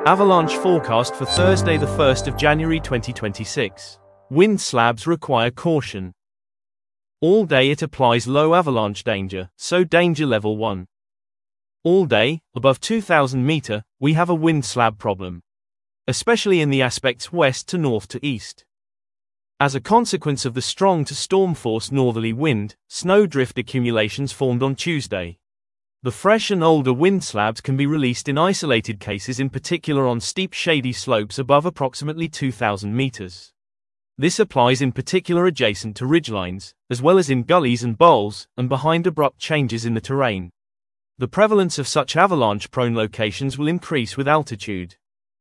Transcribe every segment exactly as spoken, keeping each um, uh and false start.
Avalanche forecast for Thursday the first of January twenty twenty-six. Wind slabs require caution. All day it applies low avalanche danger, so danger level one. All day, above two thousand meter, we have a wind slab problem, especially in the aspects west to north to east. As a consequence of the strong to storm force northerly wind, snowdrift accumulations formed on Tuesday. The fresh and older wind slabs can be released in isolated cases, in particular on steep shady slopes above approximately two thousand meters. This applies in particular adjacent to ridgelines, as well as in gullies and bowls, and behind abrupt changes in the terrain. The prevalence of such avalanche-prone locations will increase with altitude.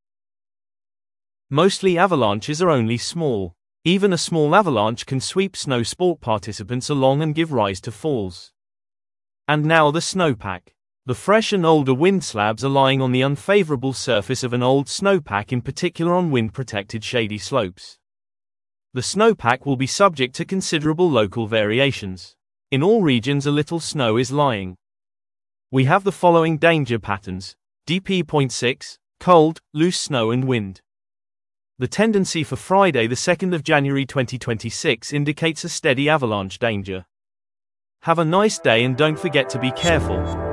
Mostly avalanches are only small. Even a small avalanche can sweep snow sport participants along and give rise to falls. And now the snowpack. The fresh and older wind slabs are lying on the unfavorable surface of an old snowpack, in particular on wind-protected shady slopes. The snowpack will be subject to considerable local variations. In all regions a little snow is lying. We have the following danger patterns: D P zero point six, cold, loose snow and wind. The tendency for Friday the second of January twenty twenty-six indicates a steady avalanche danger. Have a nice day and don't forget to be careful.